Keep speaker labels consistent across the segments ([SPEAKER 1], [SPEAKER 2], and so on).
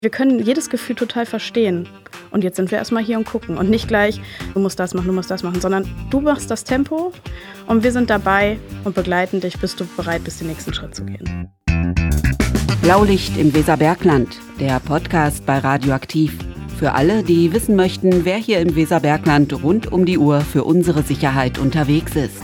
[SPEAKER 1] Wir können jedes Gefühl total verstehen. Und jetzt sind wir erstmal hier und gucken. Und nicht gleich, du musst das machen, sondern du machst das Tempo und wir sind dabei und begleiten dich, bis du bereit bist, den nächsten Schritt zu gehen.
[SPEAKER 2] Blaulicht im Weserbergland, der Podcast bei Radioaktiv. Für alle, die wissen möchten, wer hier im Weserbergland rund um die Uhr für unsere Sicherheit unterwegs ist.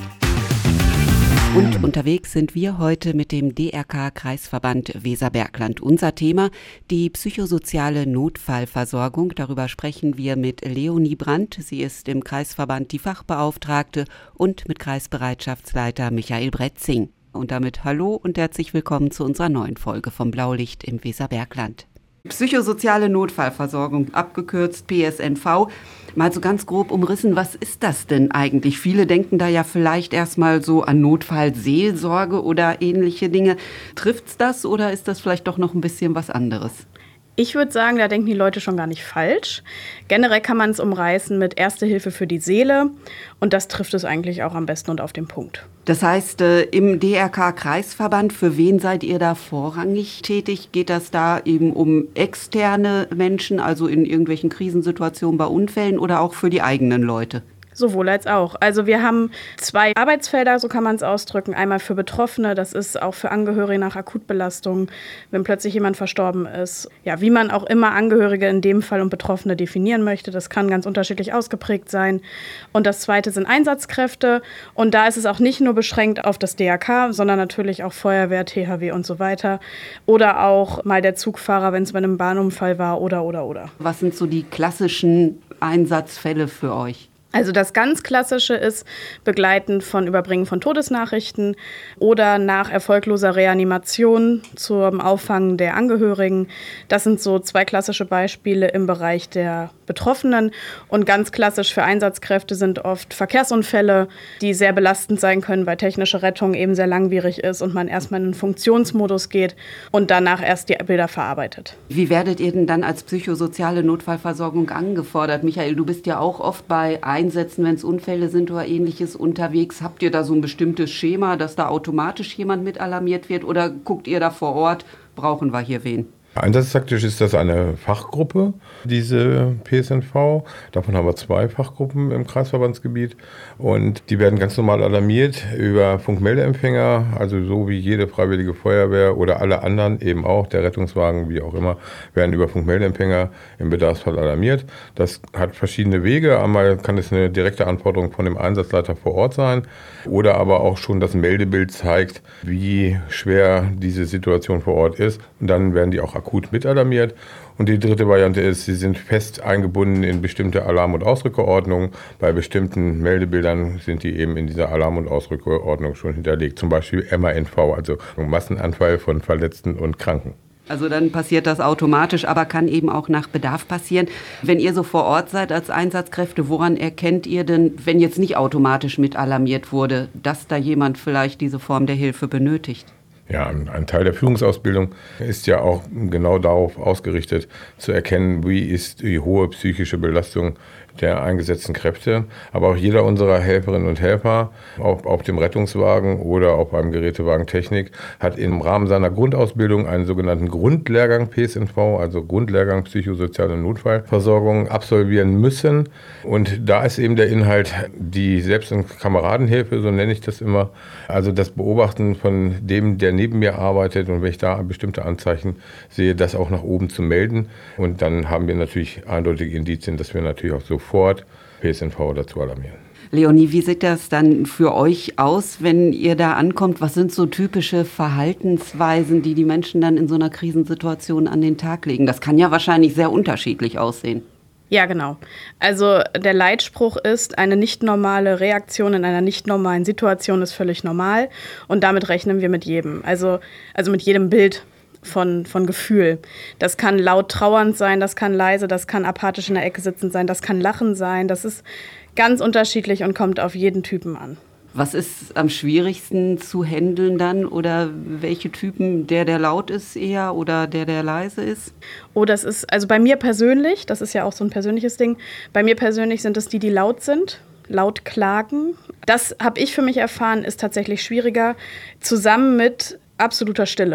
[SPEAKER 2] Und unterwegs sind wir heute mit dem DRK-Kreisverband Weserbergland. Unser Thema, die psychosoziale Notfallversorgung. Darüber sprechen wir mit Leonie Brandt. Sie ist im Kreisverband die Fachbeauftragte und mit Kreisbereitschaftsleiter Michael Bretzing. Und damit hallo und herzlich willkommen zu unserer neuen Folge vom Blaulicht im Weserbergland. Psychosoziale Notfallversorgung, abgekürzt PSNV. Mal so ganz grob umrissen, was ist das denn eigentlich? Viele denken da ja vielleicht erstmal so an Notfallseelsorge oder ähnliche Dinge. Trifft's das oder ist das vielleicht doch noch ein bisschen was anderes?
[SPEAKER 1] Ich würde sagen, da denken die Leute schon gar nicht falsch. Generell kann man es umreißen mit Erste Hilfe für die Seele. Und das trifft es eigentlich auch am besten und auf den Punkt.
[SPEAKER 2] Das heißt, im DRK-Kreisverband, für wen seid ihr da vorrangig tätig? Geht das da eben um externe Menschen, also in irgendwelchen Krisensituationen bei Unfällen oder auch für die eigenen Leute?
[SPEAKER 1] Sowohl als auch. Also wir haben 2 Arbeitsfelder, so kann man es ausdrücken. Einmal für Betroffene, das ist auch für Angehörige nach Akutbelastung, wenn plötzlich jemand verstorben ist. Ja, wie man auch immer Angehörige in dem Fall und Betroffene definieren möchte, das kann ganz unterschiedlich ausgeprägt sein. Und das Zweite sind Einsatzkräfte. Und da ist es auch nicht nur beschränkt auf das DRK, sondern natürlich auch Feuerwehr, THW und so weiter. Oder auch mal der Zugfahrer, wenn es bei einem Bahnunfall war oder.
[SPEAKER 2] Was sind so die klassischen Einsatzfälle für euch?
[SPEAKER 1] Also das ganz Klassische ist Begleiten von Überbringen von Todesnachrichten oder nach erfolgloser Reanimation zum Auffangen der Angehörigen. Das sind so 2 klassische Beispiele im Bereich der Betroffenen. Und ganz klassisch für Einsatzkräfte sind oft Verkehrsunfälle, die sehr belastend sein können, weil technische Rettung eben sehr langwierig ist und man erstmal in den Funktionsmodus geht und danach erst die Bilder verarbeitet.
[SPEAKER 2] Wie werdet ihr denn dann als psychosoziale Notfallversorgung angefordert? Michael, du bist ja auch oft bei Einsätzen, wenn es Unfälle sind oder ähnliches unterwegs. Habt ihr da so ein bestimmtes Schema, dass da automatisch jemand mit alarmiert wird oder guckt ihr da vor Ort, brauchen wir hier wen?
[SPEAKER 3] Einsatztaktisch ist das eine Fachgruppe, diese PSNV. Davon haben wir 2 Fachgruppen im Kreisverbandsgebiet. Und die werden ganz normal alarmiert über Funkmeldeempfänger, also so wie jede freiwillige Feuerwehr oder alle anderen, eben auch der Rettungswagen, wie auch immer, werden über Funkmeldeempfänger im Bedarfsfall alarmiert. Das hat verschiedene Wege. Einmal kann es eine direkte Anforderung von dem Einsatzleiter vor Ort sein oder aber auch schon das Meldebild zeigt, wie schwer diese Situation vor Ort ist. Und dann werden die auch akut mitalarmiert. Und die dritte Variante ist, sie sind fest eingebunden in bestimmte Alarm- und Ausrückerordnungen. Bei bestimmten Meldebildern sind die eben in dieser Alarm- und Ausrückerordnung schon hinterlegt. Zum Beispiel MANV, also Massenanfall von Verletzten und Kranken.
[SPEAKER 2] Also dann passiert das automatisch, aber kann eben auch nach Bedarf passieren. Wenn ihr so vor Ort seid als Einsatzkräfte, woran erkennt ihr denn, wenn jetzt nicht automatisch mit alarmiert wurde, dass da jemand vielleicht diese Form der Hilfe benötigt?
[SPEAKER 3] Ja, ein Teil der Führungsausbildung ist ja auch genau darauf ausgerichtet, zu erkennen, wie ist die hohe psychische Belastung der eingesetzten Kräfte. Aber auch jeder unserer Helferinnen und Helfer, ob auf dem Rettungswagen oder auch beim Gerätewagen Technik, hat im Rahmen seiner Grundausbildung einen sogenannten Grundlehrgang PSNV, also Grundlehrgang psychosoziale Notfallversorgung, absolvieren müssen. Und da ist eben der Inhalt die Selbst- und Kameradenhilfe, so nenne ich das immer, also das Beobachten von dem, der neben mir arbeitet, und wenn ich da bestimmte Anzeichen sehe, das auch nach oben zu melden. Und dann haben wir natürlich eindeutige Indizien, dass wir natürlich auch sofort PSNV dazu alarmieren.
[SPEAKER 2] Leonie, wie sieht das dann für euch aus, wenn ihr da ankommt? Was sind so typische Verhaltensweisen, die die Menschen dann in so einer Krisensituation an den Tag legen? Das kann ja wahrscheinlich sehr unterschiedlich aussehen.
[SPEAKER 1] Ja, genau. Also der Leitspruch ist, eine nicht normale Reaktion in einer nicht normalen Situation ist völlig normal. Und damit rechnen wir mit jedem. Also mit jedem Bild von Gefühl. Das kann laut trauernd sein, das kann leise, das kann apathisch in der Ecke sitzend sein, das kann lachen sein. Das ist ganz unterschiedlich und kommt auf jeden Typen an.
[SPEAKER 2] Was ist am schwierigsten zu handeln dann? Oder welche Typen, der laut ist eher oder der leise ist?
[SPEAKER 1] Oh, das ist, also bei mir persönlich, das ist ja auch so ein persönliches Ding, bei mir persönlich sind es die laut sind, laut klagen. Das habe ich für mich erfahren, ist tatsächlich schwieriger, zusammen mit absoluter Stille.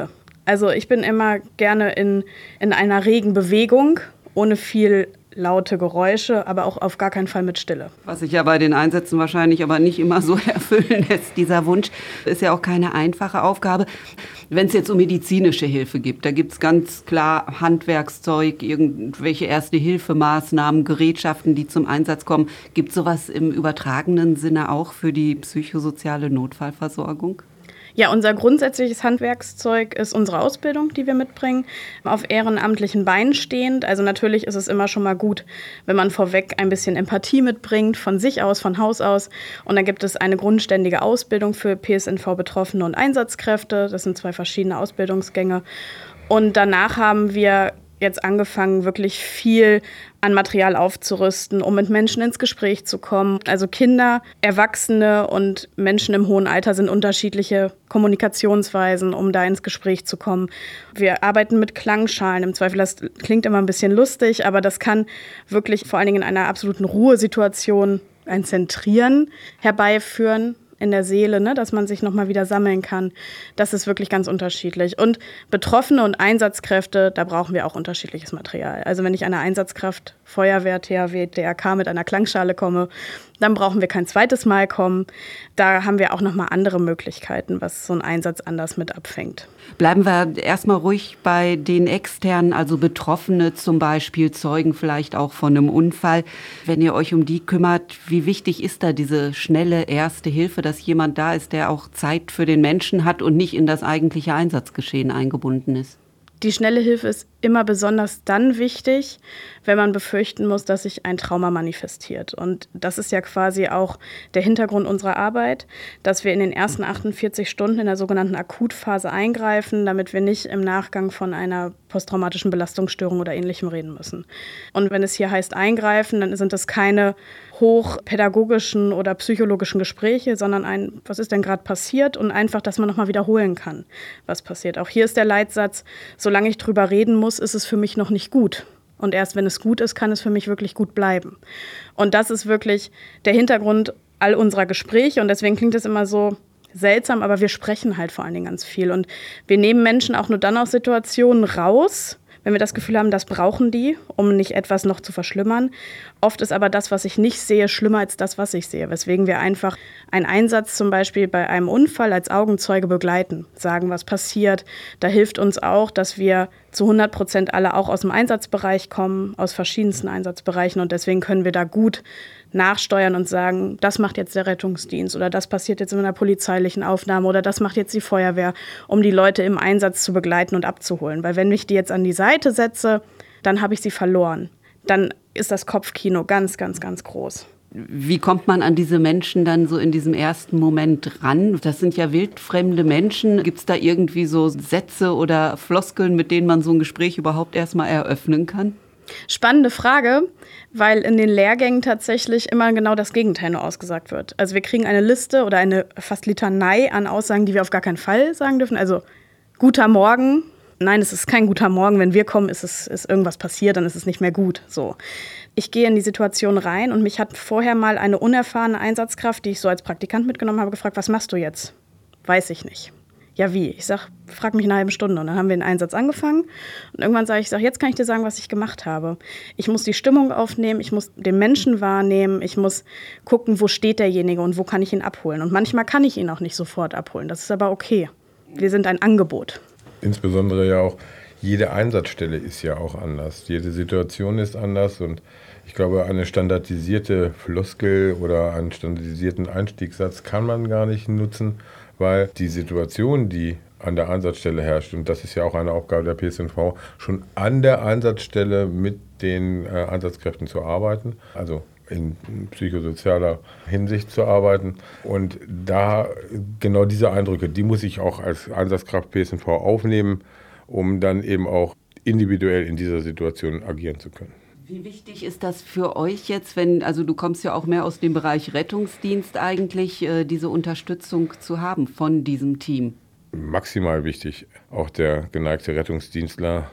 [SPEAKER 1] Also ich bin immer gerne in einer regen Bewegung, ohne viel laute Geräusche, aber auch auf gar keinen Fall mit Stille.
[SPEAKER 2] Was sich ja bei den Einsätzen wahrscheinlich aber nicht immer so erfüllen lässt, dieser Wunsch, ist ja auch keine einfache Aufgabe. Wenn es jetzt um medizinische Hilfe gibt, da gibt es ganz klar Handwerkszeug, irgendwelche Erste-Hilfe-Maßnahmen, Gerätschaften, die zum Einsatz kommen. Gibt es sowas im übertragenen Sinne auch für die psychosoziale Notfallversorgung?
[SPEAKER 1] Ja, unser grundsätzliches Handwerkszeug ist unsere Ausbildung, die wir mitbringen, auf ehrenamtlichen Beinen stehend. Also natürlich ist es immer schon mal gut, wenn man vorweg ein bisschen Empathie mitbringt, von sich aus, von Haus aus. Und dann gibt es eine grundständige Ausbildung für PSNV-Betroffene und Einsatzkräfte. Das sind 2 verschiedene Ausbildungsgänge. Und danach haben wir jetzt angefangen, wirklich viel an Material aufzurüsten, um mit Menschen ins Gespräch zu kommen. Also Kinder, Erwachsene und Menschen im hohen Alter sind unterschiedliche Kommunikationsweisen, um da ins Gespräch zu kommen. Wir arbeiten mit Klangschalen. Im Zweifel, das klingt immer ein bisschen lustig, aber das kann wirklich vor allen Dingen in einer absoluten Ruhesituation ein Zentrieren herbeiführen in der Seele, ne, dass man sich nochmal wieder sammeln kann. Das ist wirklich ganz unterschiedlich. Und Betroffene und Einsatzkräfte, da brauchen wir auch unterschiedliches Material. Also wenn ich einer Einsatzkraft, Feuerwehr, THW, DRK mit einer Klangschale komme, dann brauchen wir kein zweites Mal kommen. Da haben wir auch nochmal andere Möglichkeiten, was so ein Einsatz anders mit abfängt.
[SPEAKER 2] Bleiben wir erstmal ruhig bei den Externen, also Betroffene zum Beispiel, Zeugen vielleicht auch von einem Unfall. Wenn ihr euch um die kümmert, wie wichtig ist da diese schnelle erste Hilfe, dass jemand da ist, der auch Zeit für den Menschen hat und nicht in das eigentliche Einsatzgeschehen eingebunden ist?
[SPEAKER 1] Die schnelle Hilfe ist immer besonders dann wichtig, wenn man befürchten muss, dass sich ein Trauma manifestiert. Und das ist ja quasi auch der Hintergrund unserer Arbeit, dass wir in den ersten 48 Stunden in der sogenannten Akutphase eingreifen, damit wir nicht im Nachgang von einer posttraumatischen Belastungsstörung oder Ähnlichem reden müssen. Und wenn es hier heißt eingreifen, dann sind das keine hochpädagogischen oder psychologischen Gespräche, sondern was ist denn gerade passiert und einfach, dass man nochmal wiederholen kann, was passiert. Auch hier ist der Leitsatz, solange ich drüber reden muss, ist es für mich noch nicht gut. Und erst wenn es gut ist, kann es für mich wirklich gut bleiben. Und das ist wirklich der Hintergrund all unserer Gespräche. Und deswegen klingt es immer so seltsam, aber wir sprechen halt vor allen Dingen ganz viel. Und wir nehmen Menschen auch nur dann aus Situationen raus, wenn wir das Gefühl haben, das brauchen die, um nicht etwas noch zu verschlimmern. Oft ist aber das, was ich nicht sehe, schlimmer als das, was ich sehe. Weswegen wir einfach einen Einsatz zum Beispiel bei einem Unfall als Augenzeuge begleiten, sagen, was passiert. Da hilft uns auch, dass wir zu 100% alle auch aus dem Einsatzbereich kommen, aus verschiedensten Einsatzbereichen. Und deswegen können wir da gut nachsteuern und sagen, das macht jetzt der Rettungsdienst oder das passiert jetzt in einer polizeilichen Aufnahme oder das macht jetzt die Feuerwehr, um die Leute im Einsatz zu begleiten und abzuholen. Weil wenn ich die jetzt an die Seite setze, dann habe ich sie verloren. Dann ist das Kopfkino ganz, ganz, ganz groß.
[SPEAKER 2] Wie kommt man an diese Menschen dann so in diesem ersten Moment ran? Das sind ja wildfremde Menschen. Gibt es da irgendwie so Sätze oder Floskeln, mit denen man so ein Gespräch überhaupt erstmal eröffnen kann?
[SPEAKER 1] Spannende Frage, weil in den Lehrgängen tatsächlich immer genau das Gegenteil nur ausgesagt wird. Also wir kriegen eine Liste oder eine fast Litanei an Aussagen, die wir auf gar keinen Fall sagen dürfen. Also guter Morgen. Nein, es ist kein guter Morgen. Wenn wir kommen, ist irgendwas passiert, dann ist es nicht mehr gut. So. Ich gehe in die Situation rein und mich hat vorher mal eine unerfahrene Einsatzkraft, die ich so als Praktikant mitgenommen habe, gefragt, was machst du jetzt? Weiß ich nicht. Ja, wie? Ich sag, frag mich in einer halben Stunde. Und dann haben wir den Einsatz angefangen. Und irgendwann sage ich, jetzt kann ich dir sagen, was ich gemacht habe. Ich muss die Stimmung aufnehmen, ich muss den Menschen wahrnehmen, ich muss gucken, wo steht derjenige und wo kann ich ihn abholen. Und manchmal kann ich ihn auch nicht sofort abholen. Das ist aber okay. Wir sind ein Angebot.
[SPEAKER 3] Insbesondere ja auch, jede Einsatzstelle ist ja auch anders. Jede Situation ist anders und ich glaube, eine standardisierte Floskel oder einen standardisierten Einstiegssatz kann man gar nicht nutzen, weil die Situation, die an der Einsatzstelle herrscht, und das ist ja auch eine Aufgabe der PSNV, schon an der Einsatzstelle mit den Einsatzkräften zu arbeiten, also in psychosozialer Hinsicht zu arbeiten. Und da genau diese Eindrücke, die muss ich auch als Einsatzkraft PSNV aufnehmen, um dann eben auch individuell in dieser Situation agieren zu können.
[SPEAKER 2] Wie wichtig ist das für euch jetzt, also du kommst ja auch mehr aus dem Bereich Rettungsdienst eigentlich, diese Unterstützung zu haben von diesem Team?
[SPEAKER 3] Maximal wichtig. Auch der geneigte Rettungsdienstler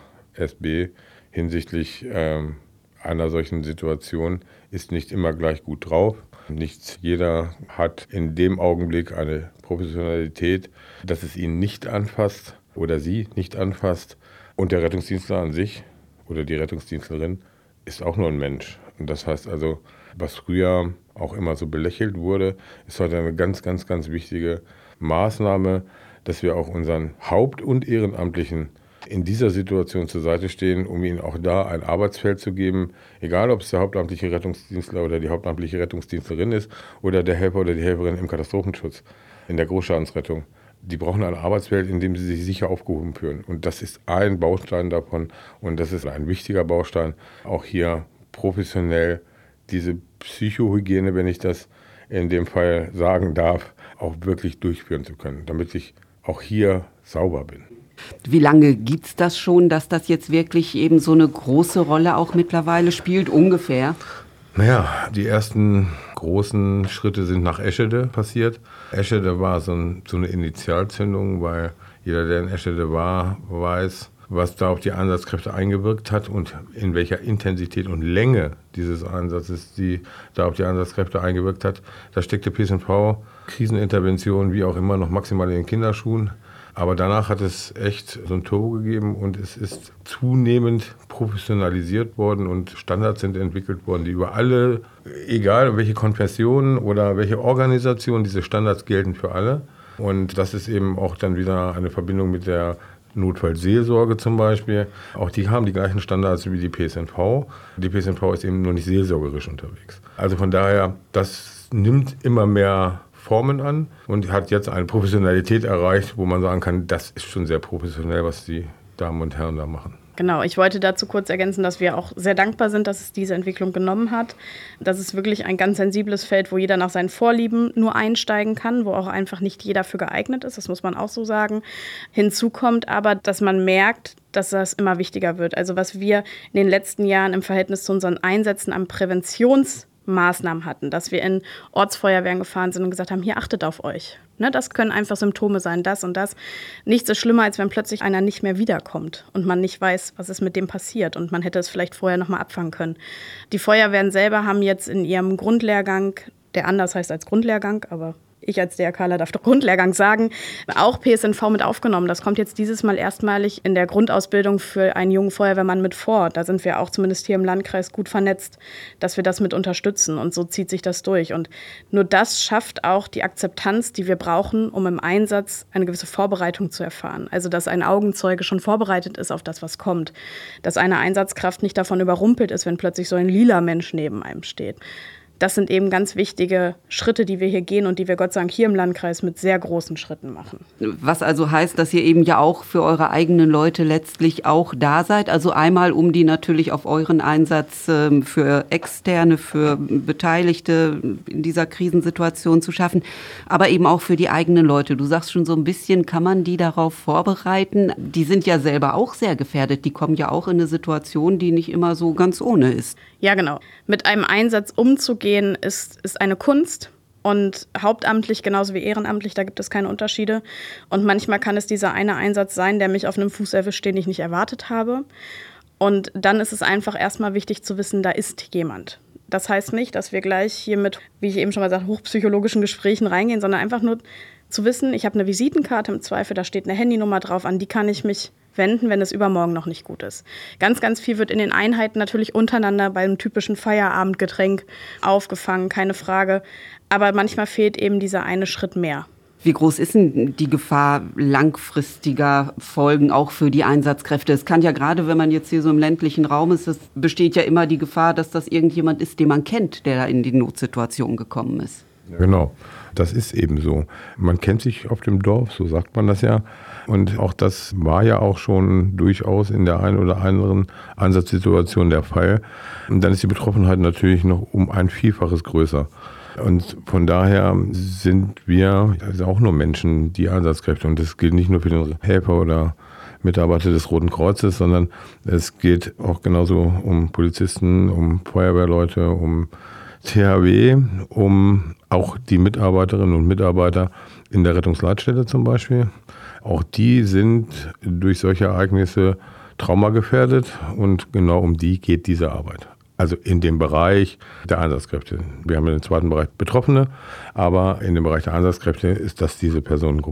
[SPEAKER 3] SB hinsichtlich einer solchen Situation ist nicht immer gleich gut drauf. Nicht jeder hat in dem Augenblick eine Professionalität, dass es ihn nicht anfasst. oder sie nicht anfasst. Und der Rettungsdienstler an sich oder die Rettungsdienstlerin ist auch nur ein Mensch. Und das heißt also, was früher auch immer so belächelt wurde, ist heute eine ganz, ganz, ganz wichtige Maßnahme, dass wir auch unseren Haupt- und Ehrenamtlichen in dieser Situation zur Seite stehen, um ihnen auch da ein Arbeitsfeld zu geben, egal ob es der hauptamtliche Rettungsdienstler oder die hauptamtliche Rettungsdienstlerin ist oder der Helfer oder die Helferin im Katastrophenschutz, in der Großschadensrettung. Die brauchen ein Arbeitsfeld, in dem sie sich sicher aufgehoben fühlen. Und das ist ein Baustein davon und das ist ein wichtiger Baustein, auch hier professionell diese Psychohygiene, wenn ich das in dem Fall sagen darf, auch wirklich durchführen zu können, damit ich auch hier sauber bin.
[SPEAKER 2] Wie lange gibt es das schon, dass das jetzt wirklich eben so eine große Rolle auch mittlerweile spielt, ungefähr?
[SPEAKER 3] Naja, die ersten großen Schritte sind nach Eschede passiert. Eschede war so eine Initialzündung, weil jeder, der in Eschede war, weiß, was da auf die Einsatzkräfte eingewirkt hat und in welcher Intensität und Länge dieses Einsatzes, die da auf die Einsatzkräfte eingewirkt hat. Da steckte PSNV, Krisenintervention, wie auch immer, noch maximal in den Kinderschuhen. Aber danach hat es echt so ein Turbo gegeben und es ist zunehmend professionalisiert worden und Standards sind entwickelt worden, die über alle, egal welche Konfessionen oder welche Organisationen, diese Standards gelten für alle. Und das ist eben auch dann wieder eine Verbindung mit der Notfallseelsorge zum Beispiel. Auch die haben die gleichen Standards wie die PSNV. Die PSNV ist eben nur nicht seelsorgerisch unterwegs. Also von daher, das nimmt immer mehr Formen an und hat jetzt eine Professionalität erreicht, wo man sagen kann, das ist schon sehr professionell, was die Damen und Herren da machen.
[SPEAKER 1] Genau, ich wollte dazu kurz ergänzen, dass wir auch sehr dankbar sind, dass es diese Entwicklung genommen hat. Das ist wirklich ein ganz sensibles Feld, wo jeder nach seinen Vorlieben nur einsteigen kann, wo auch einfach nicht jeder für geeignet ist, das muss man auch so sagen. Hinzu kommt aber, dass man merkt, dass das immer wichtiger wird. Also was wir in den letzten Jahren im Verhältnis zu unseren Einsätzen an Präventionsmaßnahmen hatten, dass wir in Ortsfeuerwehren gefahren sind und gesagt haben, hier achtet auf euch. Ne, das können einfach Symptome sein, das und das. Nichts ist schlimmer, als wenn plötzlich einer nicht mehr wiederkommt und man nicht weiß, was ist mit dem passiert und man hätte es vielleicht vorher nochmal abfangen können. Die Feuerwehren selber haben jetzt in ihrem Grundlehrgang, der anders heißt als Grundlehrgang, aber ich als DRKler darf doch Grundlehrgang sagen, auch PSNV mit aufgenommen. Das kommt jetzt dieses Mal erstmalig in der Grundausbildung für einen jungen Feuerwehrmann mit vor. Da sind wir auch zumindest hier im Landkreis gut vernetzt, dass wir das mit unterstützen und so zieht sich das durch. Und nur das schafft auch die Akzeptanz, die wir brauchen, um im Einsatz eine gewisse Vorbereitung zu erfahren. Also dass ein Augenzeuge schon vorbereitet ist auf das, was kommt. Dass eine Einsatzkraft nicht davon überrumpelt ist, wenn plötzlich so ein lila Mensch neben einem steht. Das sind eben ganz wichtige Schritte, die wir hier gehen und die wir Gott sei Dank hier im Landkreis mit sehr großen Schritten machen.
[SPEAKER 2] Was also heißt, dass ihr eben ja auch für eure eigenen Leute letztlich auch da seid. Also einmal, um die natürlich auf euren Einsatz für Externe, für Beteiligte in dieser Krisensituation zu schaffen, aber eben auch für die eigenen Leute. Du sagst schon so ein bisschen, kann man die darauf vorbereiten? Die sind ja selber auch sehr gefährdet. Die kommen ja auch in eine Situation, die nicht immer so ganz ohne ist.
[SPEAKER 1] Ja, genau. Mit einem Einsatz umzugehen, ist eine Kunst. Und hauptamtlich genauso wie ehrenamtlich, da gibt es keine Unterschiede. Und manchmal kann es dieser eine Einsatz sein, der mich auf einem Fuß erwischt, den ich nicht erwartet habe. Und dann ist es einfach erstmal wichtig zu wissen, da ist jemand. Das heißt nicht, dass wir gleich hier mit, wie ich eben schon mal sagte, hochpsychologischen Gesprächen reingehen, sondern einfach nur zu wissen, ich habe eine Visitenkarte im Zweifel, da steht eine Handynummer drauf, an die kann ich mich wenden, wenn es übermorgen noch nicht gut ist. Ganz, ganz viel wird in den Einheiten natürlich untereinander beim typischen Feierabendgetränk aufgefangen, keine Frage. Aber manchmal fehlt eben dieser eine Schritt mehr.
[SPEAKER 2] Wie groß ist denn die Gefahr langfristiger Folgen auch für die Einsatzkräfte? Es kann ja gerade, wenn man jetzt hier so im ländlichen Raum ist, es besteht ja immer die Gefahr, dass das irgendjemand ist, den man kennt, der da in die Notsituation gekommen ist.
[SPEAKER 3] Genau, das ist eben so. Man kennt sich auf dem Dorf, so sagt man das ja. Und auch das war ja auch schon durchaus in der einen oder anderen Einsatzsituation der Fall. Und dann ist die Betroffenheit natürlich noch um ein Vielfaches größer. Und von daher sind wir also auch nur Menschen, die Einsatzkräfte. Und das gilt nicht nur für den Helfer oder Mitarbeiter des Roten Kreuzes, sondern es geht auch genauso um Polizisten, um Feuerwehrleute, um THW, um auch die Mitarbeiterinnen und Mitarbeiter in der Rettungsleitstelle zum Beispiel. Auch die sind durch solche Ereignisse traumagefährdet und genau um die geht diese Arbeit. Also in dem Bereich der Einsatzkräfte. Wir haben in dem zweiten Bereich Betroffene, aber in dem Bereich der Einsatzkräfte ist das diese Personengruppe.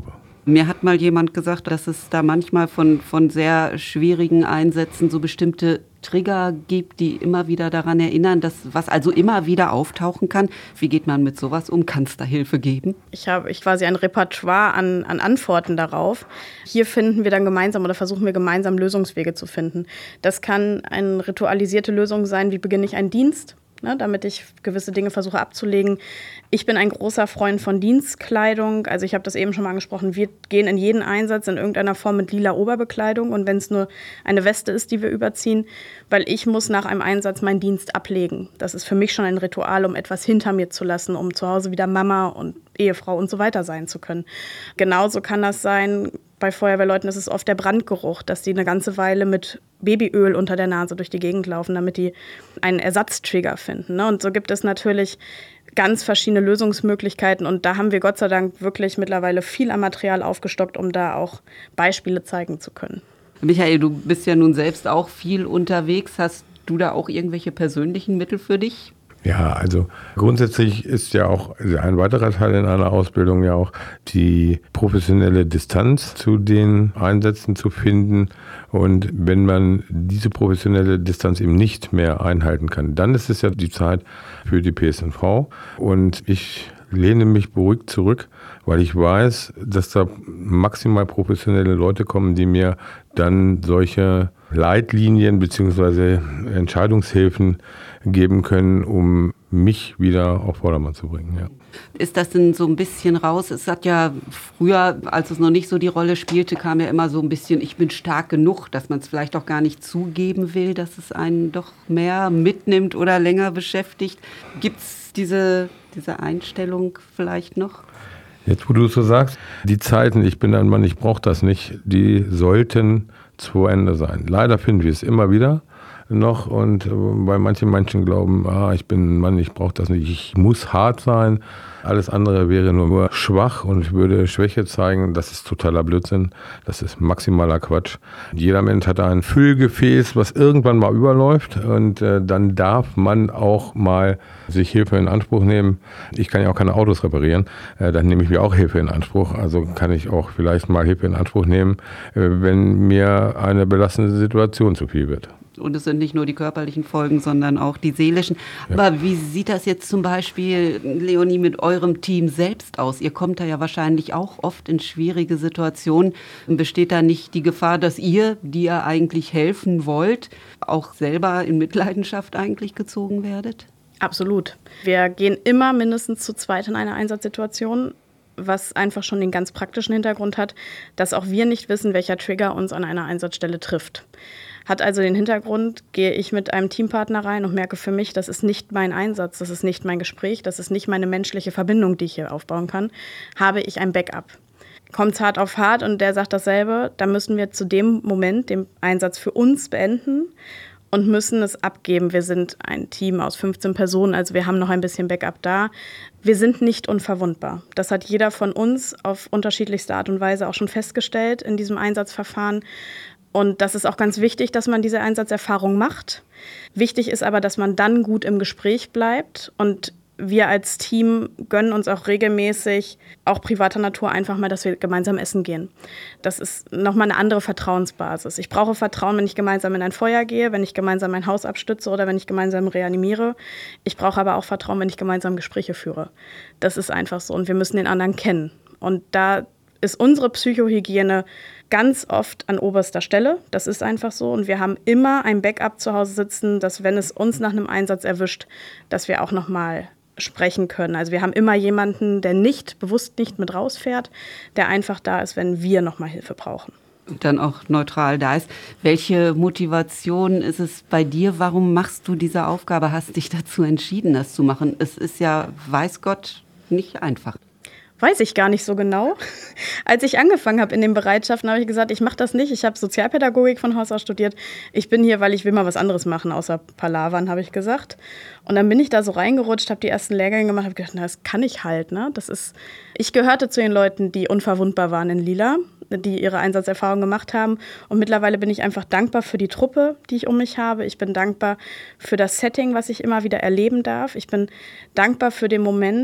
[SPEAKER 2] Mir hat mal jemand gesagt, dass es da manchmal von sehr schwierigen Einsätzen so bestimmte Trigger gibt, die immer wieder daran erinnern, dass was also immer wieder auftauchen kann. Wie geht man mit sowas um? Kann es da Hilfe geben?
[SPEAKER 1] Ich habe quasi ein Repertoire an Antworten darauf. Hier finden wir dann gemeinsam oder versuchen wir gemeinsam Lösungswege zu finden. Das kann eine ritualisierte Lösung sein, wie beginne ich einen Dienst, damit ich gewisse Dinge versuche abzulegen. Ich bin ein großer Freund von Dienstkleidung. Also ich habe das eben schon mal angesprochen. Wir gehen in jeden Einsatz in irgendeiner Form mit lila Oberbekleidung. Und wenn es nur eine Weste ist, die wir überziehen, weil ich muss nach einem Einsatz meinen Dienst ablegen. Das ist für mich schon ein Ritual, um etwas hinter mir zu lassen, um zu Hause wieder Mama und Ehefrau und so weiter sein zu können. Genauso kann das sein, bei Feuerwehrleuten ist es oft der Brandgeruch, dass die eine ganze Weile mit Babyöl unter der Nase durch die Gegend laufen, damit die einen Ersatztrigger finden. Und so gibt es natürlich ganz verschiedene Lösungsmöglichkeiten. Und da haben wir Gott sei Dank wirklich mittlerweile viel an Material aufgestockt, um da auch Beispiele zeigen zu können.
[SPEAKER 2] Michael, du bist ja nun selbst auch viel unterwegs. Hast du da auch irgendwelche persönlichen Mittel für dich?
[SPEAKER 3] Ja, also grundsätzlich ist ja auch ein weiterer Teil in einer Ausbildung ja auch die professionelle Distanz zu den Einsätzen zu finden. Und wenn man diese professionelle Distanz eben nicht mehr einhalten kann, dann ist es ja die Zeit für die PSNV. Und ich lehne mich beruhigt zurück, weil ich weiß, dass da maximal professionelle Leute kommen, die mir dann solche Leitlinien bzw. Entscheidungshilfen geben können, um mich wieder auf Vordermann zu bringen. Ja.
[SPEAKER 2] Ist das denn so ein bisschen raus? Es hat ja früher, als es noch nicht so die Rolle spielte, kam ja immer so ein bisschen, ich bin stark genug, dass man es vielleicht auch gar nicht zugeben will, dass es einen doch mehr mitnimmt oder länger beschäftigt. Gibt es diese Einstellung vielleicht noch?
[SPEAKER 3] Jetzt, wo du es so sagst, die Zeiten, ich bin ein Mann, ich brauche das nicht, die sollten zu Ende sein. Leider finden wir es immer wieder noch und bei manchen Menschen glauben, ich bin ein Mann, ich brauche das nicht, ich muss hart sein. Alles andere wäre nur schwach und würde Schwäche zeigen. Das ist totaler Blödsinn. Das ist maximaler Quatsch. Jeder Mensch hat ein Füllgefäß, was irgendwann mal überläuft und dann darf man auch mal sich Hilfe in Anspruch nehmen. Ich kann ja auch keine Autos reparieren, dann nehme ich mir auch Hilfe in Anspruch. Also kann ich auch vielleicht mal Hilfe in Anspruch nehmen, wenn mir eine belastende Situation zu viel wird.
[SPEAKER 2] Und es sind nicht nur die körperlichen Folgen, sondern auch die seelischen. Ja. Aber wie sieht das jetzt zum Beispiel, Leonie, mit eurem Team selbst aus? Ihr kommt da ja wahrscheinlich auch oft in schwierige Situationen. Besteht da nicht die Gefahr, dass ihr, die ihr eigentlich helfen wollt, auch selber in Mitleidenschaft eigentlich gezogen werdet?
[SPEAKER 1] Absolut. Wir gehen immer mindestens zu zweit in eine Einsatzsituation, was einfach schon den ganz praktischen Hintergrund hat, dass auch wir nicht wissen, welcher Trigger uns an einer Einsatzstelle trifft. Hat also den Hintergrund, gehe ich mit einem Teampartner rein und merke für mich, das ist nicht mein Einsatz, das ist nicht mein Gespräch, das ist nicht meine menschliche Verbindung, die ich hier aufbauen kann, habe ich ein Backup. Kommt es hart auf hart und der sagt dasselbe, dann müssen wir zu dem Moment den Einsatz für uns beenden und müssen es abgeben. Wir sind ein Team aus 15 Personen, also wir haben noch ein bisschen Backup da. Wir sind nicht unverwundbar. Das hat jeder von uns auf unterschiedlichste Art und Weise auch schon festgestellt in diesem Einsatzverfahren. Und das ist auch ganz wichtig, dass man diese Einsatzerfahrung macht. Wichtig ist aber, dass man dann gut im Gespräch bleibt. Und wir als Team gönnen uns auch regelmäßig, auch privater Natur, einfach mal, dass wir gemeinsam essen gehen. Das ist nochmal eine andere Vertrauensbasis. Ich brauche Vertrauen, wenn ich gemeinsam in ein Feuer gehe, wenn ich gemeinsam mein Haus abstütze oder wenn ich gemeinsam reanimiere. Ich brauche aber auch Vertrauen, wenn ich gemeinsam Gespräche führe. Das ist einfach so. Und wir müssen den anderen kennen. Und da ist unsere Psychohygiene ganz oft an oberster Stelle. Das ist einfach so. Und wir haben immer ein Backup zu Hause sitzen, dass, wenn es uns nach einem Einsatz erwischt, dass wir auch nochmal sprechen können. Also wir haben immer jemanden, der bewusst nicht mit rausfährt, der einfach da ist, wenn wir nochmal Hilfe brauchen.
[SPEAKER 2] Und dann auch neutral da ist. Welche Motivation ist es bei dir? Warum machst du diese Aufgabe? Hast dich dazu entschieden, das zu machen? Es ist ja, weiß Gott, nicht einfach.
[SPEAKER 1] Weiß ich gar nicht so genau. Als ich angefangen habe in den Bereitschaften, habe ich gesagt, ich mache das nicht. Ich habe Sozialpädagogik von Haus aus studiert. Ich bin hier, weil ich will mal was anderes machen, außer Palavern, habe ich gesagt. Und dann bin ich da so reingerutscht, habe die ersten Lehrgänge gemacht, habe gedacht, das kann ich halt. Ne? Ich gehörte zu den Leuten, die unverwundbar waren in Lila, die ihre Einsatzerfahrung gemacht haben. Und mittlerweile bin ich einfach dankbar für die Truppe, die ich um mich habe. Ich bin dankbar für das Setting, was ich immer wieder erleben darf. Ich bin dankbar für den Moment,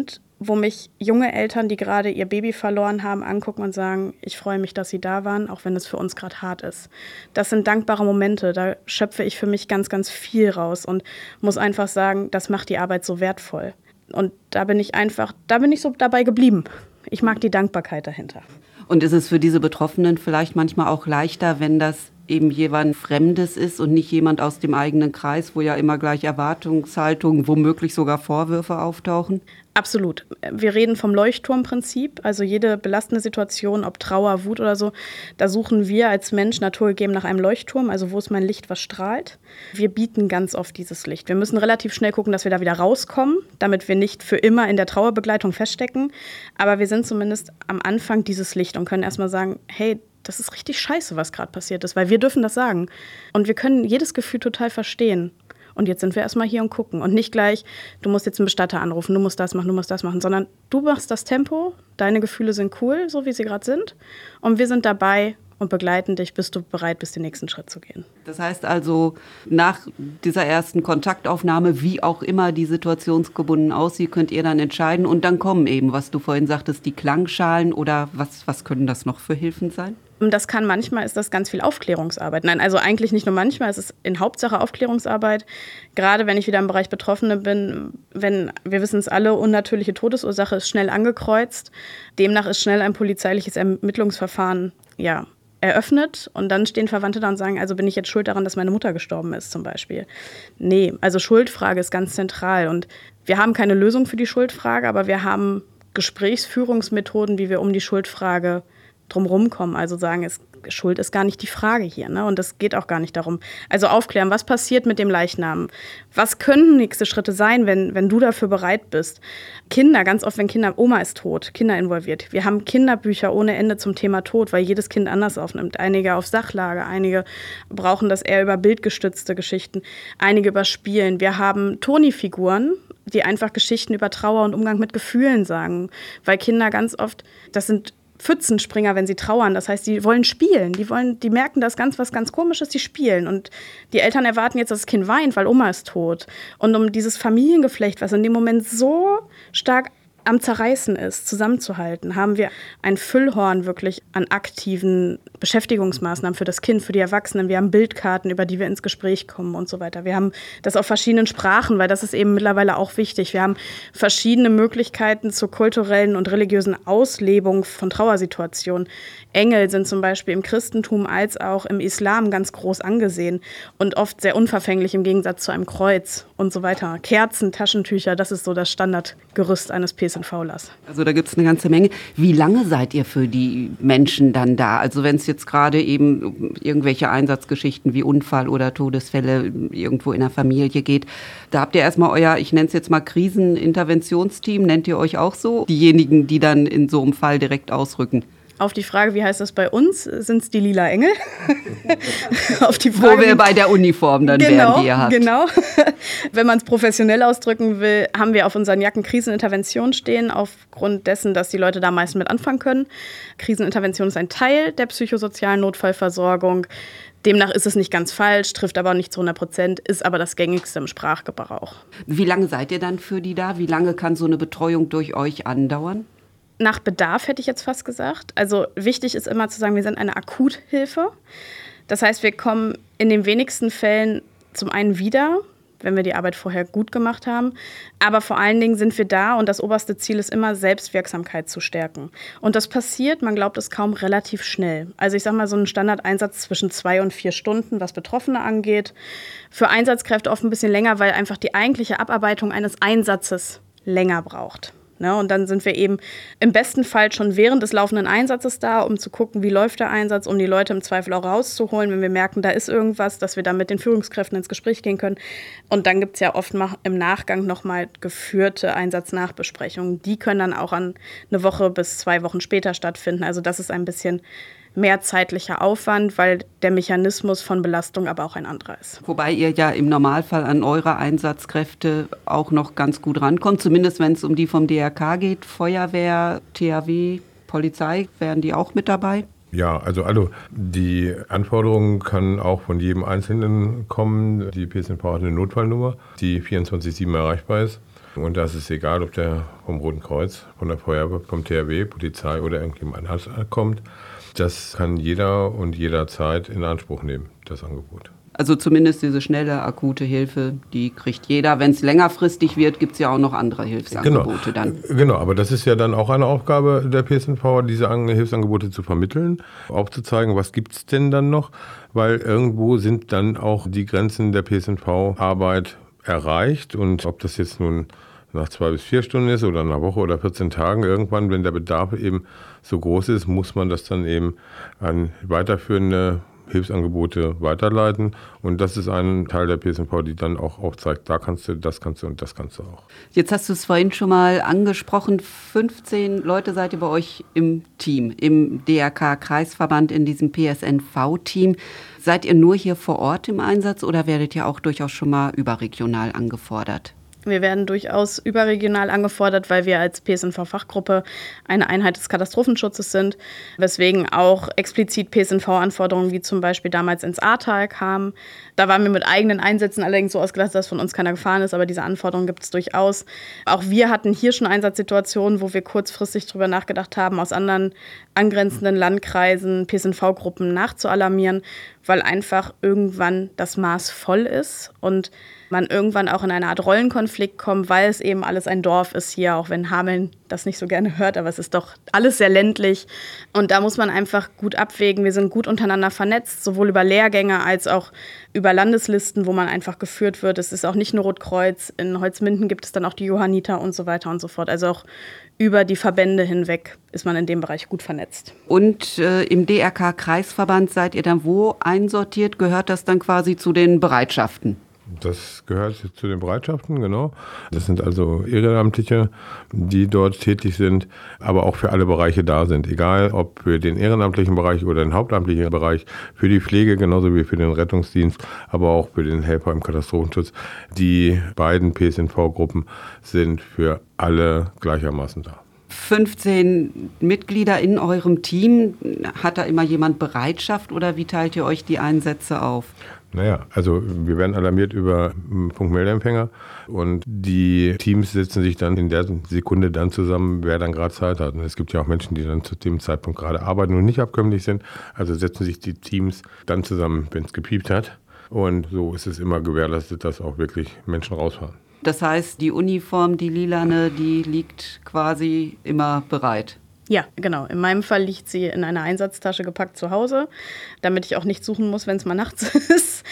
[SPEAKER 1] wo mich junge Eltern, die gerade ihr Baby verloren haben, angucken und sagen, ich freue mich, dass sie da waren, auch wenn es für uns gerade hart ist. Das sind dankbare Momente, da schöpfe ich für mich ganz, ganz viel raus und muss einfach sagen, das macht die Arbeit so wertvoll. Und da bin ich so dabei geblieben. Ich mag die Dankbarkeit dahinter.
[SPEAKER 2] Und ist es für diese Betroffenen vielleicht manchmal auch leichter, wenn das eben jemand Fremdes ist und nicht jemand aus dem eigenen Kreis, wo ja immer gleich Erwartungshaltungen, womöglich sogar Vorwürfe auftauchen?
[SPEAKER 1] Absolut. Wir reden vom Leuchtturmprinzip. Also jede belastende Situation, ob Trauer, Wut oder so, da suchen wir als Mensch naturgegeben nach einem Leuchtturm, also wo ist mein Licht, was strahlt. Wir bieten ganz oft dieses Licht. Wir müssen relativ schnell gucken, dass wir da wieder rauskommen, damit wir nicht für immer in der Trauerbegleitung feststecken. Aber wir sind zumindest am Anfang dieses Licht und können erstmal sagen, hey, das ist richtig scheiße, was gerade passiert ist, weil wir dürfen das sagen. Und wir können jedes Gefühl total verstehen. Und jetzt sind wir erstmal hier und gucken. Und nicht gleich, du musst jetzt einen Bestatter anrufen, du musst das machen, sondern du machst das Tempo, deine Gefühle sind cool, so wie sie gerade sind. Und wir sind dabei und begleiten dich, bis du bereit bist, den nächsten Schritt zu gehen.
[SPEAKER 2] Das heißt also, nach dieser ersten Kontaktaufnahme, wie auch immer die situationsgebunden aussieht, könnt ihr dann entscheiden. Und dann kommen eben, was du vorhin sagtest, die Klangschalen oder was können das noch für Hilfen sein?
[SPEAKER 1] Das kann manchmal, ist das ganz viel Aufklärungsarbeit. Nein, also eigentlich nicht nur manchmal, es ist in Hauptsache Aufklärungsarbeit. Gerade wenn ich wieder im Bereich Betroffene bin, wir wissen es alle, unnatürliche Todesursache ist schnell angekreuzt. Demnach ist schnell ein polizeiliches Ermittlungsverfahren eröffnet. Und dann stehen Verwandte da und sagen, also bin ich jetzt schuld daran, dass meine Mutter gestorben ist zum Beispiel. Nee, also Schuldfrage ist ganz zentral. Und wir haben keine Lösung für die Schuldfrage, aber wir haben Gesprächsführungsmethoden, wie wir um die Schuldfrage drumherum kommen, also sagen, Schuld ist gar nicht die Frage hier, ne? Und es geht auch gar nicht darum. Also aufklären, was passiert mit dem Leichnam? Was können nächste Schritte sein, wenn du dafür bereit bist? Kinder, ganz oft, wenn Oma ist tot, Kinder involviert. Wir haben Kinderbücher ohne Ende zum Thema Tod, weil jedes Kind anders aufnimmt. Einige auf Sachlage, einige brauchen das eher über bildgestützte Geschichten, einige über Spielen. Wir haben Toni-Figuren, die einfach Geschichten über Trauer und Umgang mit Gefühlen sagen, weil Kinder ganz oft, das sind Pfützenspringer, wenn sie trauern. Das heißt, die wollen spielen. Die merken das was ganz Komisches, die spielen. Und die Eltern erwarten jetzt, dass das Kind weint, weil Oma ist tot. Und um dieses Familiengeflecht, was in dem Moment so stark am Zerreißen ist, zusammenzuhalten, haben wir ein Füllhorn wirklich an aktiven Beschäftigungsmaßnahmen für das Kind, für die Erwachsenen. Wir haben Bildkarten, über die wir ins Gespräch kommen und so weiter. Wir haben das auf verschiedenen Sprachen, weil das ist eben mittlerweile auch wichtig. Wir haben verschiedene Möglichkeiten zur kulturellen und religiösen Auslebung von Trauersituationen. Engel sind zum Beispiel im Christentum als auch im Islam ganz groß angesehen und oft sehr unverfänglich im Gegensatz zu einem Kreuz und so weiter. Kerzen, Taschentücher, das ist so das Standardgerüst eines PSNVlers.
[SPEAKER 2] Also da gibt es eine ganze Menge. Wie lange seid ihr für die Menschen dann da? Also wenn es jetzt gerade eben um irgendwelche Einsatzgeschichten wie Unfall oder Todesfälle irgendwo in der Familie geht, da habt ihr erstmal euer, ich nenne es jetzt mal Kriseninterventionsteam, nennt ihr euch auch so? Diejenigen, die dann in so einem Fall direkt ausrücken.
[SPEAKER 1] Auf die Frage, wie heißt das bei uns, sind es die lila Engel. Auf die Frage,
[SPEAKER 2] wo wir bei der Uniform dann wären, die ihr habt.
[SPEAKER 1] Genau. Wenn man es professionell ausdrücken will, haben wir auf unseren Jacken Krisenintervention stehen, aufgrund dessen, dass die Leute da meist mit anfangen können. Krisenintervention ist ein Teil der psychosozialen Notfallversorgung. Demnach ist es nicht ganz falsch, trifft aber nicht zu 100%, ist aber das Gängigste im Sprachgebrauch.
[SPEAKER 2] Wie lange seid ihr dann für die da? Wie lange kann so eine Betreuung durch euch andauern?
[SPEAKER 1] Nach Bedarf hätte ich jetzt fast gesagt. Also wichtig ist immer zu sagen, wir sind eine Akuthilfe. Das heißt, wir kommen in den wenigsten Fällen zum einen wieder, wenn wir die Arbeit vorher gut gemacht haben. Aber vor allen Dingen sind wir da und das oberste Ziel ist immer, Selbstwirksamkeit zu stärken. Und das passiert, man glaubt es kaum, relativ schnell. Also ich sage mal, so ein Standardeinsatz zwischen 2 und 4 Stunden, was Betroffene angeht. Für Einsatzkräfte oft ein bisschen länger, weil einfach die eigentliche Abarbeitung eines Einsatzes länger braucht. Ne, und dann sind wir eben im besten Fall schon während des laufenden Einsatzes da, um zu gucken, wie läuft der Einsatz, um die Leute im Zweifel auch rauszuholen, wenn wir merken, da ist irgendwas, dass wir dann mit den Führungskräften ins Gespräch gehen können. Und dann gibt es ja oft im Nachgang nochmal geführte Einsatznachbesprechungen. Die können dann auch an eine Woche bis 2 Wochen später stattfinden. Also das ist ein bisschen mehr zeitlicher Aufwand, weil der Mechanismus von Belastung aber auch ein anderer ist.
[SPEAKER 2] Wobei ihr ja im Normalfall an eure Einsatzkräfte auch noch ganz gut rankommt, zumindest wenn es um die vom DRK geht, Feuerwehr, THW, Polizei, wären die auch mit dabei?
[SPEAKER 3] Ja, also die Anforderungen können auch von jedem Einzelnen kommen. Die PSNV hat eine Notfallnummer, die 24/7 erreichbar ist. Und das ist egal, ob der vom Roten Kreuz, von der Feuerwehr, vom THW, Polizei oder irgendjemand anders kommt. Das kann jeder und jederzeit in Anspruch nehmen, das Angebot.
[SPEAKER 2] Also zumindest diese schnelle, akute Hilfe, die kriegt jeder. Wenn es längerfristig wird, gibt es ja auch noch andere Hilfsangebote dann.
[SPEAKER 3] Genau, aber das ist ja dann auch eine Aufgabe der PSNV, diese Hilfsangebote zu vermitteln, aufzuzeigen, was gibt es denn dann noch, weil irgendwo sind dann auch die Grenzen der PSNV-Arbeit erreicht. Und ob das jetzt nun nach 2 bis 4 Stunden ist oder einer Woche oder 14 Tagen, irgendwann, wenn der Bedarf eben so groß ist, muss man das dann eben an weiterführende Hilfsangebote weiterleiten. Und das ist ein Teil der PSNV, die dann auch aufzeigt, da kannst du, das kannst du und das kannst du auch.
[SPEAKER 2] Jetzt hast du es vorhin schon mal angesprochen, 15 Leute seid ihr bei euch im Team, im DRK-Kreisverband, in diesem PSNV-Team. Seid ihr nur hier vor Ort im Einsatz oder werdet ihr auch durchaus schon mal überregional angefordert?
[SPEAKER 1] Wir werden durchaus überregional angefordert, weil wir als PSNV-Fachgruppe eine Einheit des Katastrophenschutzes sind, weswegen auch explizit PSNV-Anforderungen wie zum Beispiel damals ins Ahrtal kamen. Da waren wir mit eigenen Einsätzen allerdings so ausgelastet, dass von uns keiner gefahren ist, aber diese Anforderungen gibt es durchaus. Auch wir hatten hier schon Einsatzsituationen, wo wir kurzfristig darüber nachgedacht haben, aus anderen angrenzenden Landkreisen PSNV-Gruppen nachzualarmieren, weil einfach irgendwann das Maß voll ist und man irgendwann auch in eine Art Rollenkonflikt kommt, weil es eben alles ein Dorf ist hier, auch wenn Hameln das nicht so gerne hört, aber es ist doch alles sehr ländlich. Und da muss man einfach gut abwägen. Wir sind gut untereinander vernetzt, sowohl über Lehrgänge als auch über Landeslisten, wo man einfach geführt wird. Es ist auch nicht nur Rotkreuz, in Holzminden gibt es dann auch die Johanniter und so weiter und so fort. Also auch über die Verbände hinweg ist man in dem Bereich gut vernetzt.
[SPEAKER 2] Und im DRK-Kreisverband seid ihr dann wo einsortiert? Gehört das dann quasi zu den Bereitschaften?
[SPEAKER 3] Das gehört zu den Bereitschaften, genau. Das sind also Ehrenamtliche, die dort tätig sind, aber auch für alle Bereiche da sind. Egal, ob für den ehrenamtlichen Bereich oder den hauptamtlichen Bereich, für die Pflege genauso wie für den Rettungsdienst, aber auch für den Helfer im Katastrophenschutz. Die beiden PSNV-Gruppen sind für alle gleichermaßen da. 15
[SPEAKER 2] Mitglieder in eurem Team. Hat da immer jemand Bereitschaft oder wie teilt ihr euch die Einsätze auf?
[SPEAKER 3] Naja, also wir werden alarmiert über Funkmeldeempfänger und die Teams setzen sich dann in der Sekunde dann zusammen, wer dann gerade Zeit hat. Und es gibt ja auch Menschen, die dann zu dem Zeitpunkt gerade arbeiten und nicht abkömmlich sind. Also setzen sich die Teams dann zusammen, wenn es gepiept hat. Und so ist es immer gewährleistet, dass auch wirklich Menschen rausfahren.
[SPEAKER 2] Das heißt, die Uniform, die lilane, die liegt quasi immer bereit?
[SPEAKER 1] Ja, genau. In meinem Fall liegt sie in einer Einsatztasche gepackt zu Hause, damit ich auch nicht suchen muss, wenn es mal nachts ist.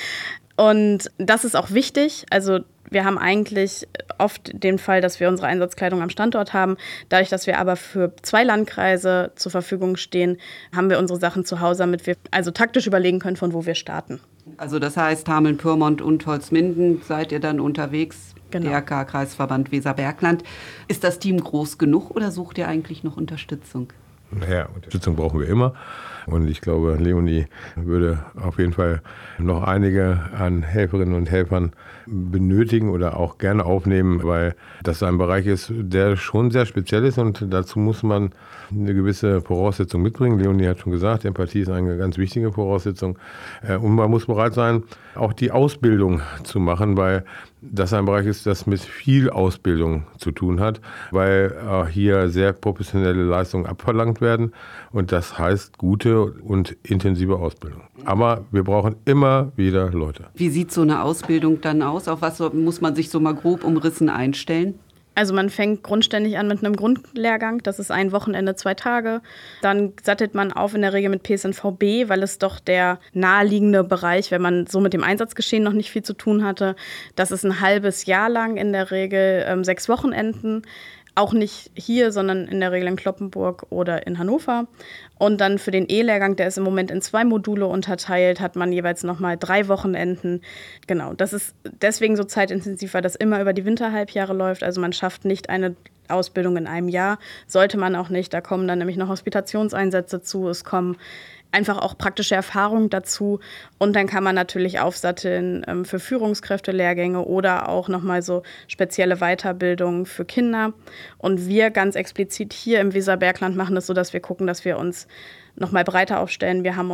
[SPEAKER 1] Und das ist auch wichtig. Also wir haben eigentlich oft den Fall, dass wir unsere Einsatzkleidung am Standort haben. Dadurch, dass wir aber für 2 Landkreise zur Verfügung stehen, haben wir unsere Sachen zu Hause, damit wir also taktisch überlegen können, von wo wir starten.
[SPEAKER 2] Also das heißt, Hameln, Pyrmont und Holzminden seid ihr dann unterwegs? Genau. DRK-Kreisverband Weserbergland. Ist das Team groß genug oder sucht ihr eigentlich noch Unterstützung?
[SPEAKER 3] Naja, Unterstützung brauchen wir immer. Und ich glaube, Leonie würde auf jeden Fall noch einige an Helferinnen und Helfern benötigen oder auch gerne aufnehmen, weil das ein Bereich ist, der schon sehr speziell ist und dazu muss man eine gewisse Voraussetzung mitbringen. Leonie hat schon gesagt, Empathie ist eine ganz wichtige Voraussetzung. Und man muss bereit sein, auch die Ausbildung zu machen, weil das ein Bereich ist, das mit viel Ausbildung zu tun hat, weil hier sehr professionelle Leistungen abverlangt werden und das heißt gute und intensive Ausbildung. Aber wir brauchen immer wieder Leute.
[SPEAKER 2] Wie sieht so eine Ausbildung dann aus? Auf was muss man sich so mal grob umrissen einstellen?
[SPEAKER 1] Also man fängt grundständig an mit einem Grundlehrgang, das ist ein Wochenende, 2 Tage. Dann sattelt man auf in der Regel mit PSNV-B, weil es doch der naheliegende Bereich, wenn man so mit dem Einsatzgeschehen noch nicht viel zu tun hatte. Das ist ein halbes Jahr lang in der Regel 6 Wochenenden. Auch nicht hier, sondern in der Regel in Cloppenburg oder in Hannover. Und dann für den E-Lehrgang, der ist im Moment in 2 Module unterteilt, hat man jeweils nochmal 3 Wochenenden. Genau, das ist deswegen so zeitintensiv, weil das immer über die Winterhalbjahre läuft. Also man schafft nicht eine Ausbildung in einem Jahr, sollte man auch nicht. Da kommen dann nämlich noch Hospitationseinsätze zu, es kommen einfach auch praktische Erfahrungen dazu und dann kann man natürlich aufsatteln für Führungskräftelehrgänge oder auch nochmal so spezielle Weiterbildungen für Kinder. Und wir ganz explizit hier im Weserbergland machen das so, dass wir gucken, dass wir uns nochmal breiter aufstellen. Wir haben uns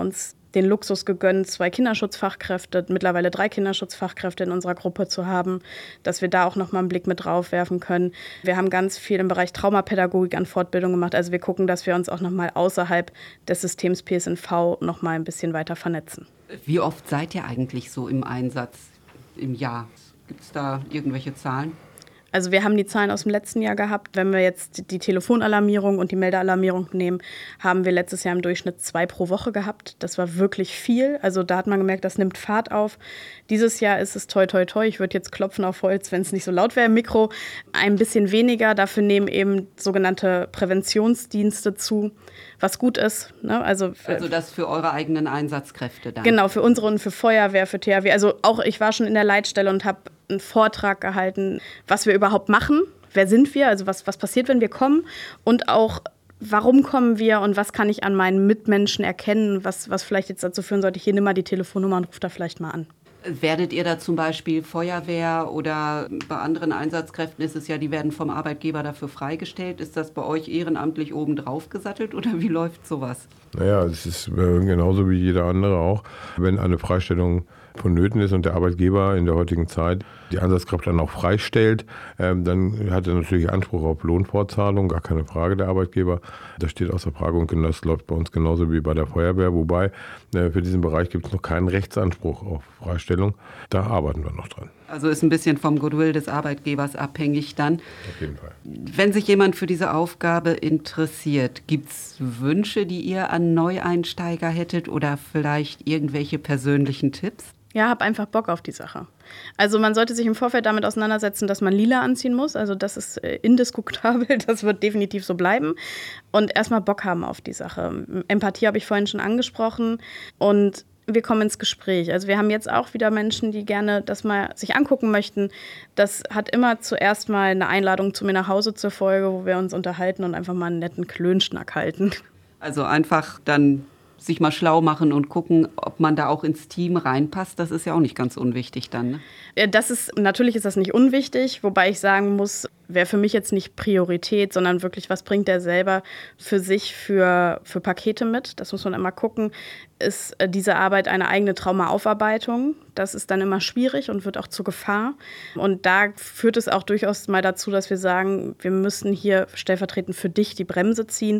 [SPEAKER 1] den Luxus gegönnt, 2 Kinderschutzfachkräfte, mittlerweile 3 Kinderschutzfachkräfte in unserer Gruppe zu haben, dass wir da auch nochmal einen Blick mit drauf werfen können. Wir haben ganz viel im Bereich Traumapädagogik an Fortbildung gemacht. Also wir gucken, dass wir uns auch nochmal außerhalb des Systems PSNV nochmal ein bisschen weiter vernetzen.
[SPEAKER 2] Wie oft seid ihr eigentlich so im Einsatz im Jahr? Gibt es da irgendwelche Zahlen?
[SPEAKER 1] Also wir haben die Zahlen aus dem letzten Jahr gehabt. Wenn wir jetzt die Telefonalarmierung und die Meldealarmierung nehmen, haben wir letztes Jahr im Durchschnitt 2 pro Woche gehabt. Das war wirklich viel. Also da hat man gemerkt, das nimmt Fahrt auf. Dieses Jahr ist es toi, toi, toi. Ich würde jetzt klopfen auf Holz, wenn es nicht so laut wäre im Mikro. Ein bisschen weniger. Dafür nehmen eben sogenannte Präventionsdienste zu, was gut ist. Ne? Also
[SPEAKER 2] das für eure eigenen Einsatzkräfte dann?
[SPEAKER 1] Genau, für unsere und für Feuerwehr, für THW. Also auch ich war schon in der Leitstelle und habe einen Vortrag gehalten, was wir überhaupt machen, wer sind wir, also was passiert, wenn wir kommen und auch, warum kommen wir und was kann ich an meinen Mitmenschen erkennen, was vielleicht jetzt dazu führen sollte, hier nimm mal die Telefonnummer und ruf da vielleicht mal an.
[SPEAKER 2] Werdet ihr da zum Beispiel Feuerwehr oder bei anderen Einsatzkräften ist es ja, die werden vom Arbeitgeber dafür freigestellt. Ist das bei euch ehrenamtlich obendrauf gesattelt oder wie läuft sowas?
[SPEAKER 3] Naja, es ist genauso wie jeder andere auch. Wenn eine Freistellung vonnöten ist und der Arbeitgeber in der heutigen Zeit die Einsatzkraft dann auch freistellt, dann hat er natürlich Anspruch auf Lohnfortzahlung, gar keine Frage, der Arbeitgeber. Das steht außer Frage und das läuft bei uns genauso wie bei der Feuerwehr, wobei für diesen Bereich gibt es noch keinen Rechtsanspruch auf Freistellung. Da arbeiten wir noch dran.
[SPEAKER 2] Also ist ein bisschen vom Goodwill des Arbeitgebers abhängig dann.
[SPEAKER 3] Auf jeden Fall.
[SPEAKER 2] Wenn sich jemand für diese Aufgabe interessiert, gibt es Wünsche, die ihr an Neueinsteiger hättet oder vielleicht irgendwelche persönlichen Tipps?
[SPEAKER 1] Ja, hab einfach Bock auf die Sache. Also man sollte sich im Vorfeld damit auseinandersetzen, dass man lila anziehen muss. Also das ist indiskutabel, das wird definitiv so bleiben. Und erstmal Bock haben auf die Sache. Empathie habe ich vorhin schon angesprochen und wir kommen ins Gespräch. Also wir haben jetzt auch wieder Menschen, die gerne das mal sich angucken möchten. Das hat immer zuerst mal eine Einladung zu mir nach Hause zur Folge, wo wir uns unterhalten und einfach mal einen netten Klönschnack halten.
[SPEAKER 2] Also einfach dann sich mal schlau machen und gucken, ob man da auch ins Team reinpasst. Das ist ja auch nicht ganz unwichtig dann, ne?
[SPEAKER 1] Natürlich ist das nicht unwichtig, wobei ich sagen muss, wäre für mich jetzt nicht Priorität, sondern wirklich, was bringt der selber für sich für Pakete mit? Das muss man immer gucken. Ist diese Arbeit eine eigene Traumaaufarbeitung? Das ist dann immer schwierig und wird auch zur Gefahr. Und da führt es auch durchaus mal dazu, dass wir sagen, wir müssen hier stellvertretend für dich die Bremse ziehen.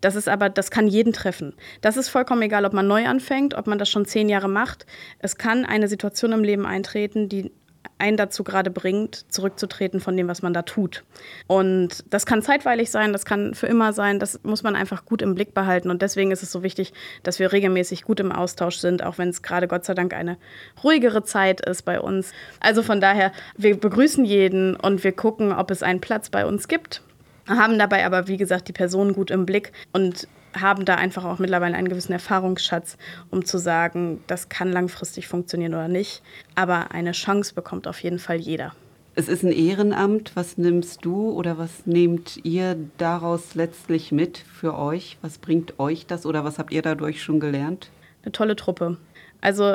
[SPEAKER 1] Das kann jeden treffen. Das ist vollkommen egal, ob man neu anfängt, ob man das schon 10 Jahre macht. Es kann eine Situation im Leben eintreten, die einen dazu gerade bringt, zurückzutreten von dem, was man da tut. Und das kann zeitweilig sein, das kann für immer sein, das muss man einfach gut im Blick behalten. Und deswegen ist es so wichtig, dass wir regelmäßig gut im Austausch sind, auch wenn es gerade Gott sei Dank eine ruhigere Zeit ist bei uns. Also von daher, wir begrüßen jeden und wir gucken, ob es einen Platz bei uns gibt, haben dabei aber, wie gesagt, die Personen gut im Blick und haben da einfach auch mittlerweile einen gewissen Erfahrungsschatz, um zu sagen, das kann langfristig funktionieren oder nicht. Aber eine Chance bekommt auf jeden Fall jeder.
[SPEAKER 2] Es ist ein Ehrenamt. Was nimmst du oder was nehmt ihr daraus letztlich mit für euch? Was bringt euch das oder was habt ihr dadurch schon gelernt?
[SPEAKER 1] Eine tolle Truppe. Also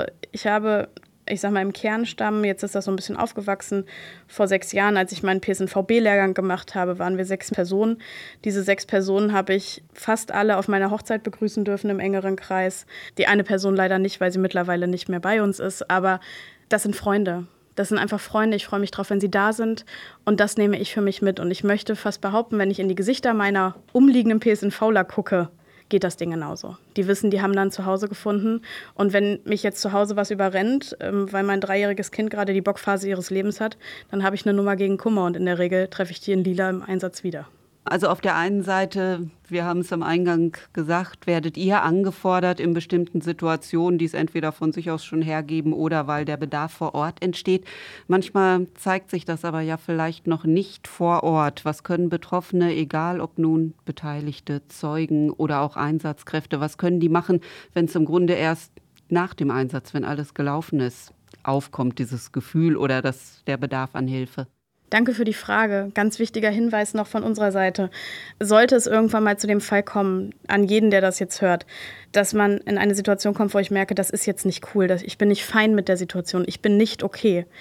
[SPEAKER 1] ich sag mal im Kernstamm, jetzt ist das so ein bisschen aufgewachsen. Vor 6 Jahren, als ich meinen PSNV-B-Lehrgang gemacht habe, waren wir 6 Personen. Diese 6 Personen habe ich fast alle auf meiner Hochzeit begrüßen dürfen im engeren Kreis. Die eine Person leider nicht, weil sie mittlerweile nicht mehr bei uns ist. Aber das sind Freunde. Das sind einfach Freunde. Ich freue mich drauf, wenn sie da sind. Und das nehme ich für mich mit. Und ich möchte fast behaupten, wenn ich in die Gesichter meiner umliegenden PSNVler gucke, geht das Ding genauso. Die wissen, die haben dann zu Hause gefunden. Und wenn mich jetzt zu Hause was überrennt, weil mein 3-jähriges Kind gerade die Bockphase ihres Lebens hat, dann habe ich eine Nummer gegen Kummer. Und in der Regel treffe ich die in Lila im Einsatz wieder.
[SPEAKER 2] Also auf der einen Seite, wir haben es am Eingang gesagt, werdet ihr angefordert in bestimmten Situationen, die es entweder von sich aus schon hergeben oder weil der Bedarf vor Ort entsteht. Manchmal zeigt sich das aber ja vielleicht noch nicht vor Ort. Was können Betroffene, egal ob nun Beteiligte, Zeugen oder auch Einsatzkräfte, was können die machen, wenn es im Grunde erst nach dem Einsatz, wenn alles gelaufen ist, aufkommt, dieses Gefühl oder der Bedarf an Hilfe?
[SPEAKER 1] Danke für die Frage. Ganz wichtiger Hinweis noch von unserer Seite. Sollte es irgendwann mal zu dem Fall kommen, an jeden, der das jetzt hört, dass man in eine Situation kommt, wo ich merke, das ist jetzt nicht cool, ich bin nicht fein mit der Situation, ich bin nicht okay.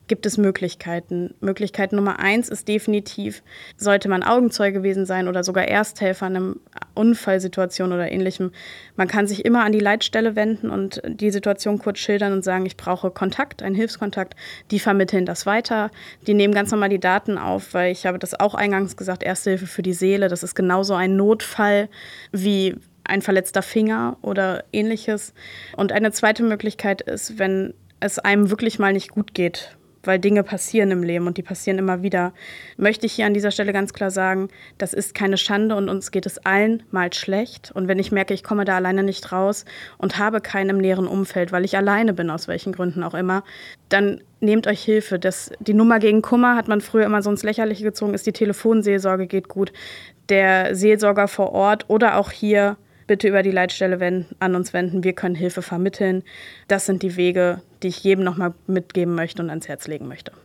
[SPEAKER 1] gibt es Möglichkeiten. Möglichkeit Nummer 1 ist definitiv, sollte man Augenzeuge gewesen sein oder sogar Ersthelfer in einer Unfallsituation oder Ähnlichem. Man kann sich immer an die Leitstelle wenden und die Situation kurz schildern und sagen, ich brauche Kontakt, einen Hilfskontakt. Die vermitteln das weiter. Die nehmen ganz normal die Daten auf, weil ich habe das auch eingangs gesagt, Erste Hilfe für die Seele, das ist genauso ein Notfall wie ein verletzter Finger oder Ähnliches. Und eine zweite Möglichkeit ist, wenn es einem wirklich mal nicht gut geht, weil Dinge passieren im Leben und die passieren immer wieder, möchte ich hier an dieser Stelle ganz klar sagen, das ist keine Schande und uns geht es allen mal schlecht. Und wenn ich merke, ich komme da alleine nicht raus und habe keinen im näheren Umfeld, weil ich alleine bin, aus welchen Gründen auch immer, dann nehmt euch Hilfe. Die Nummer gegen Kummer hat man früher immer so ins Lächerliche gezogen, ist die Telefonseelsorge, geht gut. Der Seelsorger vor Ort oder auch hier bitte über die Leitstelle an uns wenden. Wir können Hilfe vermitteln. Das sind die Wege, die ich jedem nochmal mitgeben möchte und ans Herz legen möchte.